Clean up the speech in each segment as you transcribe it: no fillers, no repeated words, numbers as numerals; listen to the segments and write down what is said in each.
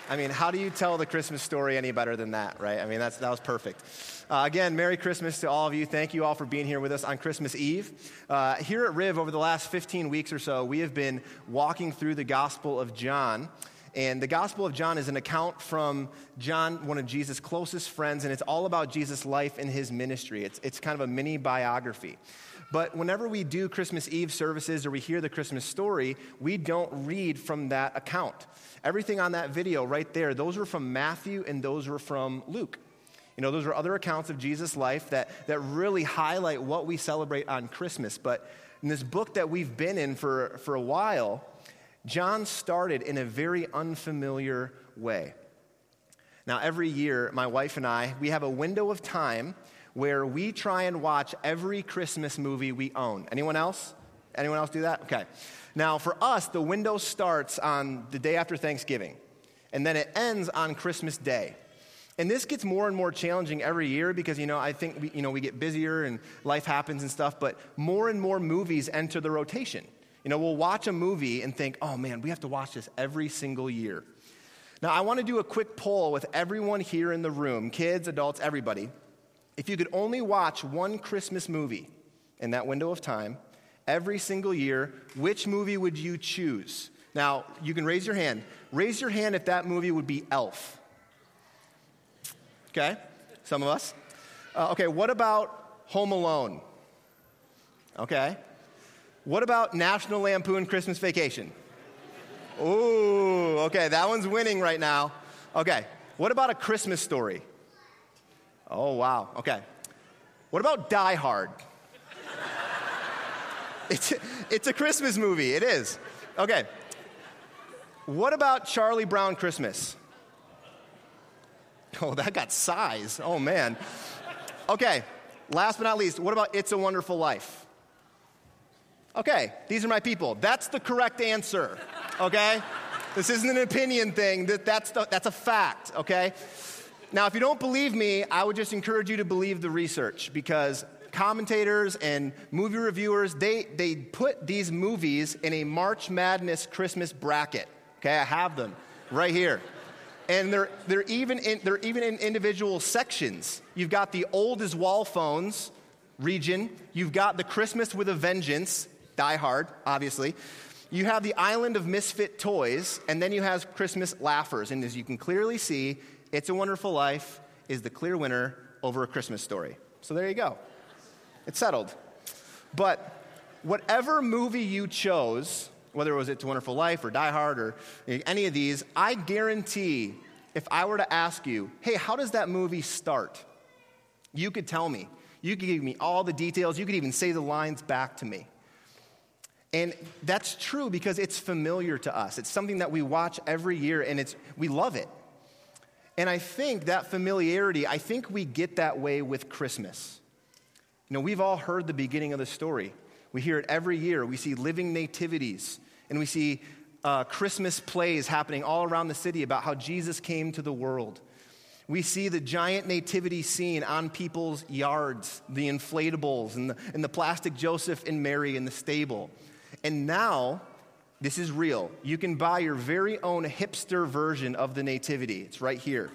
I mean, how do you tell the Christmas story any better than that, right? I mean, that was perfect. Again, Merry Christmas to all of you. Thank you all for being here with us on Christmas Eve. Here at Riv, over the last 15 weeks or so, we have been walking through the Gospel of John. And the Gospel of John is an account from John, one of Jesus' closest friends, and it's all about Jesus' life and his ministry. It's kind of a mini biography. But whenever we do Christmas Eve services or we hear the Christmas story, we don't read from that account. Everything on that video right there, those were from Matthew and those were from Luke. You know, those are other accounts of Jesus' life that really highlight what we celebrate on Christmas. But in this book that we've been in for a while, John started in a very unfamiliar way. Now, every year, my wife and I, we have a window of time where we try and watch every Christmas movie we own. Anyone else? Anyone else do that? Okay. Now, for us, the window starts on the day after Thanksgiving, and then it ends on Christmas Day. And this gets more and more challenging every year because, I think we get busier and life happens and stuff, but more and more movies enter the rotation. We'll watch a movie and think, oh man, we have to watch this every single year. Now, I want to do a quick poll with everyone here in the room, kids, adults, everybody. If you could only watch one Christmas movie in that window of time every single year, which movie would you choose? Now, you can raise your hand. Raise your hand if that movie would be Elf. Okay, some of us. Okay, what about Home Alone? Okay. What about National Lampoon Christmas Vacation? Ooh, okay, that one's winning right now. Okay, what about A Christmas Story? Oh, wow, okay. What about Die Hard? It's a Christmas movie, it is. Okay. What about Charlie Brown Christmas? Oh, that got size. Oh, man. Okay, last but not least, what about It's a Wonderful Life? Okay, these are my people. That's the correct answer, okay? This isn't an opinion thing. That's a fact, okay? Now, if you don't believe me, I would just encourage you to believe the research because commentators and movie reviewers, they put these movies in a March Madness Christmas bracket, okay? I have them right here. And they're even in individual sections. You've got the Old as Wall Phones region. You've got the Christmas with a Vengeance, Die Hard, obviously. You have the Island of Misfit Toys, and then you have Christmas Laughers. And as you can clearly see, It's a Wonderful Life is the clear winner over A Christmas Story. So there you go. It's settled. But whatever movie you chose, whether it was It's a Wonderful Life or Die Hard or any of these, I guarantee if I were to ask you, hey, how does that movie start? You could tell me. You could give me all the details. You could even say the lines back to me. And that's true because it's familiar to us. It's something that we watch every year, and we love it. And I think that familiarity, we get that way with Christmas. We've all heard the beginning of the story. We hear it every year. We see living nativities, and we see Christmas plays happening all around the city about how Jesus came to the world. We see the giant nativity scene on people's yards, the inflatables, and the plastic Joseph and Mary in the stable. And now, this is real. You can buy your very own hipster version of the nativity. It's right here.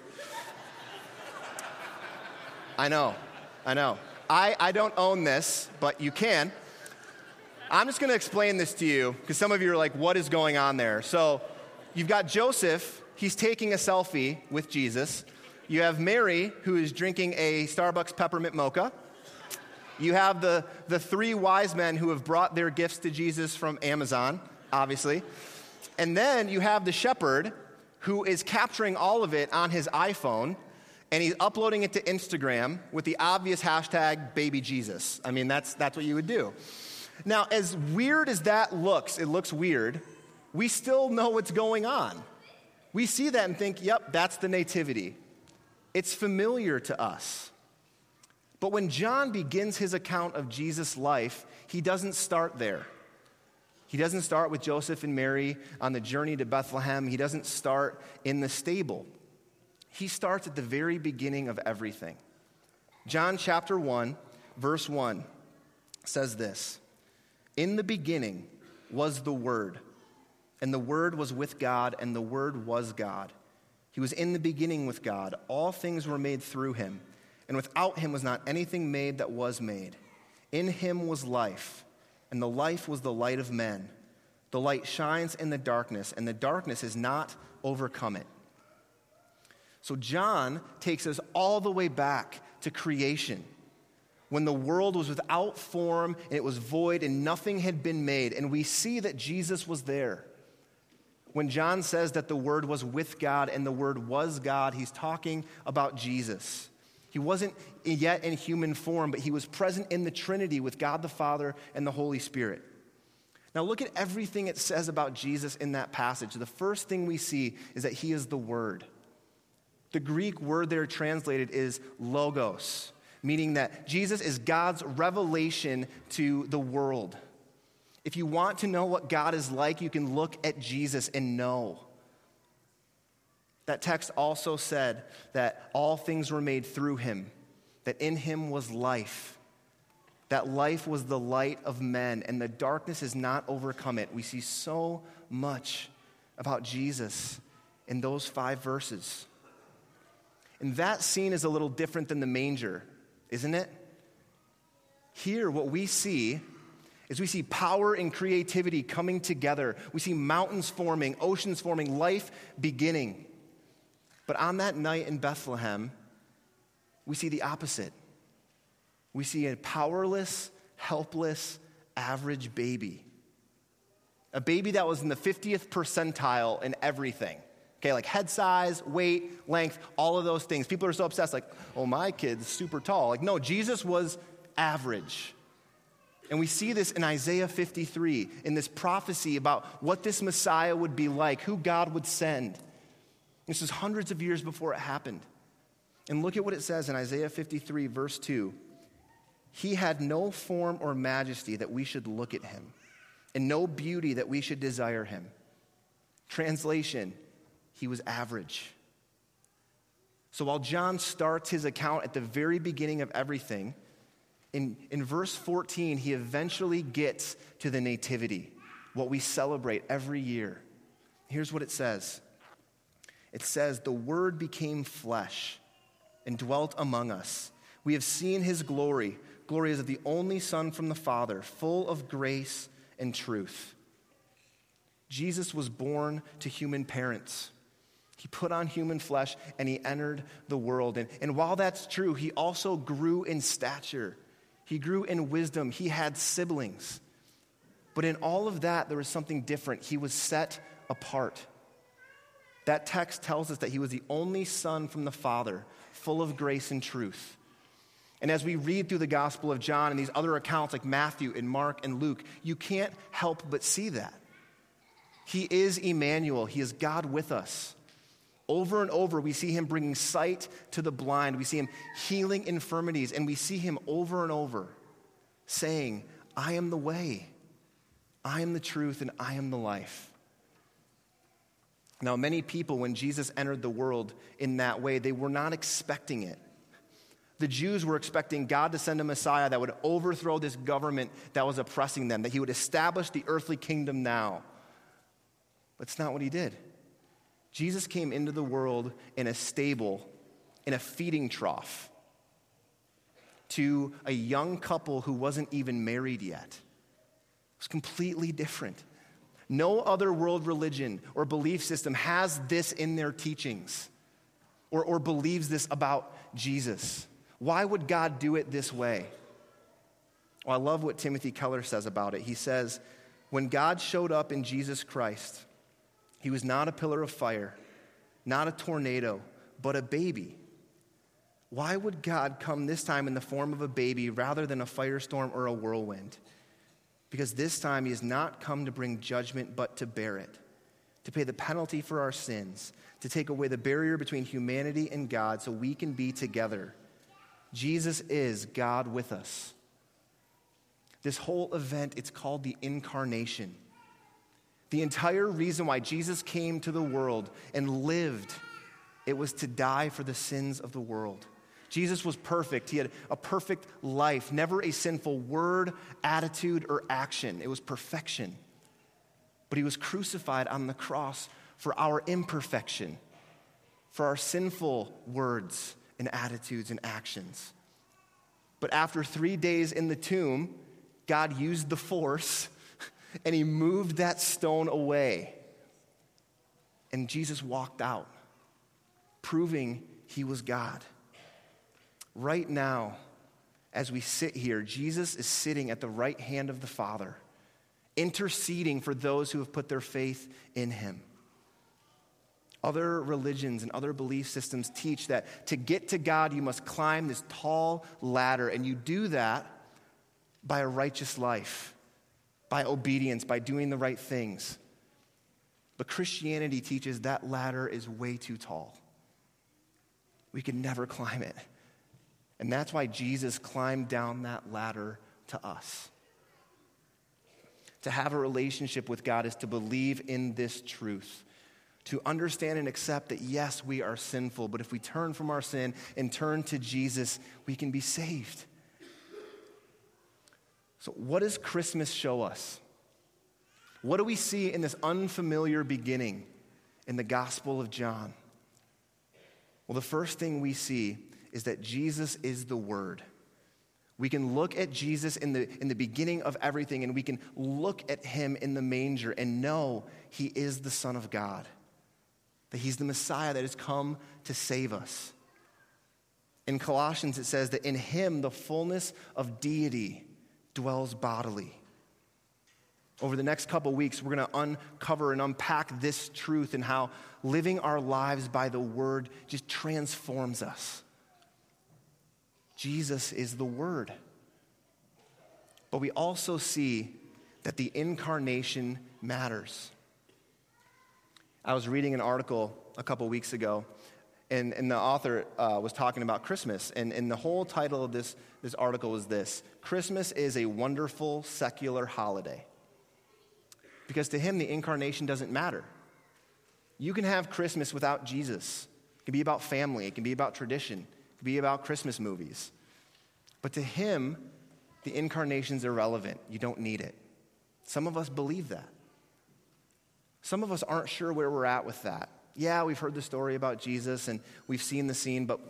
I know. I don't own this, but you can. I'm just going to explain this to you because some of you are like, what is going on there? So you've got Joseph. He's taking a selfie with Jesus. You have Mary, who is drinking a Starbucks peppermint mocha. You have the three wise men who have brought their gifts to Jesus from Amazon, obviously. And then you have the shepherd who is capturing all of it on his iPhone, and he's uploading it to Instagram with the obvious hashtag #BabyJesus. I mean, that's what you would do. Now, as weird as that looks, it looks weird, we still know what's going on. We see that and think, yep, that's the nativity. It's familiar to us. But when John begins his account of Jesus' life, he doesn't start there. He doesn't start with Joseph and Mary on the journey to Bethlehem. He doesn't start in the stable. He starts at the very beginning of everything. John chapter 1, verse 1 says this: "In the beginning was the Word, and the Word was with God, and the Word was God. He was in the beginning with God. All things were made through him, and without him was not anything made that was made. In him was life, and the life was the light of men. The light shines in the darkness, and the darkness has not overcome it. So John takes us all the way back to creation, when the world was without form, and it was void, and nothing had been made. And we see that Jesus was there. When John says that the Word was with God and the Word was God, he's talking about Jesus. He wasn't yet in human form, but he was present in the Trinity with God the Father and the Holy Spirit. Now look at everything it says about Jesus in that passage. The first thing we see is that he is the Word. The Greek word there translated is logos, meaning that Jesus is God's revelation to the world. If you want to know what God is like, you can look at Jesus and know. That text also said that all things were made through him, that in him was life. That life was the light of men, and the darkness has not overcome it. We see so much about Jesus in those 5 verses. And that scene is a little different than the manger, isn't it? Here, what we see is we see power and creativity coming together. We see mountains forming, oceans forming, life beginning. But on that night in Bethlehem, we see the opposite. We see a powerless, helpless, average baby. A baby that was in the 50th percentile in everything. Okay, like head size, weight, length, all of those things. People are so obsessed, like, oh, my kid's super tall. Like, no, Jesus was average. And we see this in Isaiah 53, in this prophecy about what this Messiah would be like, who God would send. This is hundreds of years before it happened. And look at what it says in Isaiah 53, verse 2. He had no form or majesty that we should look at him, and no beauty that we should desire him. Translation, he was average. So while John starts his account at the very beginning of everything, in verse 14, he eventually gets to the nativity, what we celebrate every year. Here's what it says. It says, the Word became flesh and dwelt among us. We have seen his glory. Glory is of the only Son from the Father, full of grace and truth. Jesus was born to human parents. He put on human flesh and he entered the world. And while that's true, he also grew in stature. He grew in wisdom. He had siblings. But in all of that, there was something different. He was set apart. That text tells us that he was the only Son from the Father, full of grace and truth. And as we read through the Gospel of John and these other accounts like Matthew and Mark and Luke, you can't help but see that. He is Emmanuel. He is God with us. Over and over, we see him bringing sight to the blind. We see him healing infirmities. And we see him over and over saying, I am the way, I am the truth, and I am the life. Now, many people, when Jesus entered the world in that way, they were not expecting it. The Jews were expecting God to send a Messiah that would overthrow this government that was oppressing them, that he would establish the earthly kingdom now. But it's not what he did. Jesus came into the world in a stable, in a feeding trough, to a young couple who wasn't even married yet. It was completely different. No other world religion or belief system has this in their teachings or believes this about Jesus. Why would God do it this way? Well, I love what Timothy Keller says about it. He says, when God showed up in Jesus Christ, he was not a pillar of fire, not a tornado, but a baby. Why would God come this time in the form of a baby rather than a firestorm or a whirlwind? Because this time he has not come to bring judgment, but to bear it, to pay the penalty for our sins, to take away the barrier between humanity and God so we can be together. Jesus is God with us. This whole event, it's called the incarnation. The entire reason why Jesus came to the world and lived, it was to die for the sins of the world. Jesus was perfect. He had a perfect life, never a sinful word, attitude, or action. It was perfection. But he was crucified on the cross for our imperfection. for our sinful words and attitudes and actions. But after 3 days in the tomb, God used the force and he moved that stone away. And Jesus walked out, proving he was God. Right now, as we sit here, Jesus is sitting at the right hand of the Father, interceding for those who have put their faith in him. Other religions and other belief systems teach that to get to God, you must climb this tall ladder, and you do that by a righteous life, by obedience, by doing the right things. But Christianity teaches that ladder is way too tall. We can never climb it. And that's why Jesus climbed down that ladder to us. To have a relationship with God is to believe in this truth, to understand and accept that, yes, we are sinful, but if we turn from our sin and turn to Jesus, we can be saved. So what does Christmas show us? What do we see in this unfamiliar beginning in the Gospel of John? Well, the first thing we see is that Jesus is the Word. We can look at Jesus in the beginning of everything, and we can look at him in the manger and know he is the Son of God, that he's the Messiah that has come to save us. In Colossians, it says that in him the fullness of deity dwells bodily. Over the next couple weeks, we're going to uncover and unpack this truth and how living our lives by the Word just transforms us. Jesus is the Word. But we also see that the incarnation matters. I was reading an article a couple weeks ago, and the author was talking about Christmas. And the whole title of this article was this: Christmas is a wonderful secular holiday. Because to him, the incarnation doesn't matter. You can have Christmas without Jesus. It can be about family. It can be about tradition. It can be about Christmas movies. But to him, the incarnation's irrelevant. You don't need it. Some of us believe that. Some of us aren't sure where we're at with that. Yeah, we've heard the story about Jesus and we've seen the scene, but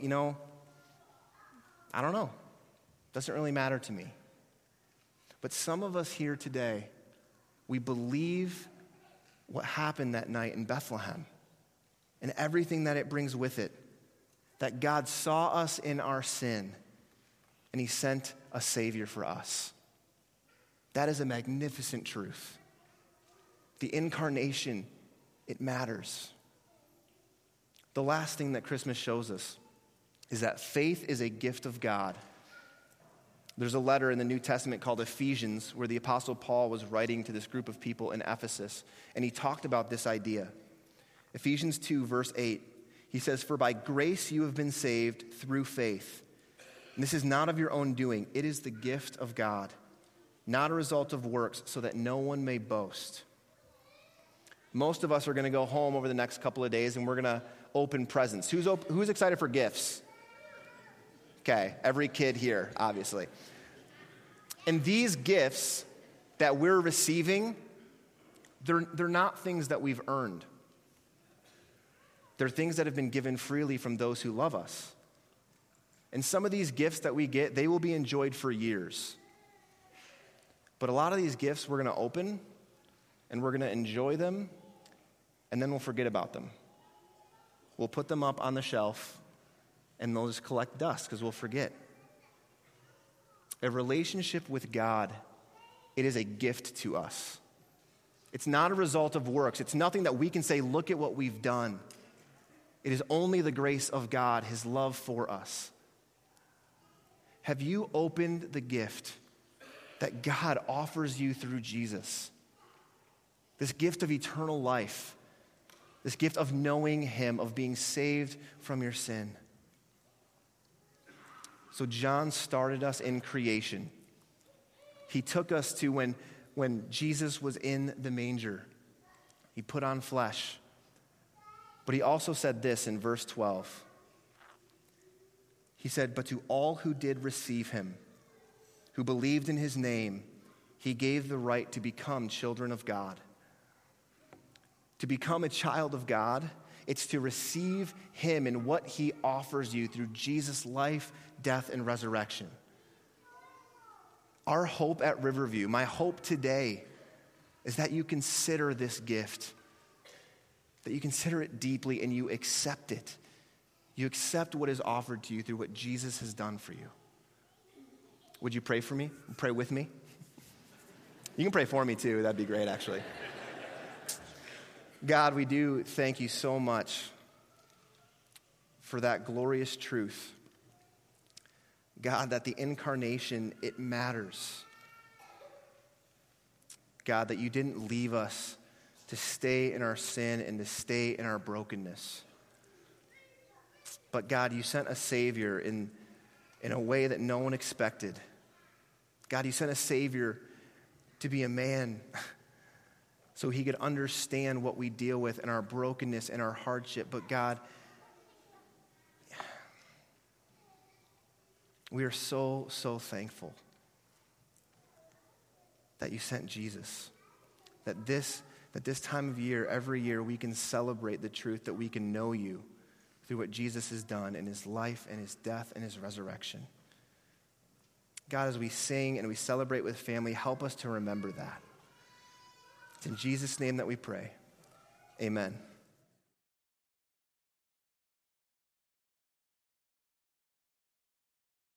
I don't know. Doesn't really matter to me. But some of us here today, we believe what happened that night in Bethlehem and everything that it brings with it. That God saw us in our sin and he sent a Savior for us. That is a magnificent truth. The incarnation, it matters. The last thing that Christmas shows us is that faith is a gift of God. There's a letter in the New Testament called Ephesians where the Apostle Paul was writing to this group of people in Ephesus, and he talked about this idea. Ephesians 2, verse 8, he says, "For by grace you have been saved through faith. And this is not of your own doing. It is the gift of God, not a result of works, so that no one may boast." Most of us are going to go home over the next couple of days, and we're going to open presents. Who's excited for gifts? Okay, every kid here, obviously. And these gifts that we're receiving, they're not things that we've earned. They're things that have been given freely from those who love us. And some of these gifts that we get, they will be enjoyed for years. But a lot of these gifts we're going to open, and we're going to enjoy them, and then we'll forget about them. We'll put them up on the shelf, and they'll just collect dust because we'll forget. A relationship with God, it is a gift to us. It's not a result of works. It's nothing that we can say, look at what we've done. It is only the grace of God, his love for us. Have you opened the gift that God offers you through Jesus? This gift of eternal life, this gift of knowing him, of being saved from your sin. So John started us in creation. He took us to when Jesus was in the manger. He put on flesh. But he also said this in verse 12. He said, "But to all who did receive him, who believed in his name, he gave the right to become children of God." To become a child of God It's to receive him and what he offers you through Jesus' life, death, and resurrection. Our hope at Riverview, my hope today, is that you consider this gift, that you consider it deeply and you accept it. You accept what is offered to you through what Jesus has done for you. Would you pray for me? Pray with me? You can pray for me too. That'd be great, actually. God, we do thank you so much for that glorious truth. God, that the incarnation, it matters. God, that you didn't leave us to stay in our sin and to stay in our brokenness. But God, you sent a Savior in a way that no one expected. God, you sent a Savior to be a man so he could understand what we deal with in our brokenness and our hardship. But God, we are so, so thankful that you sent Jesus, that this time of year, every year, we can celebrate the truth that we can know you through what Jesus has done in his life and his death and his resurrection. God, as we sing and we celebrate with family, help us to remember that. It's in Jesus' name that we pray. Amen.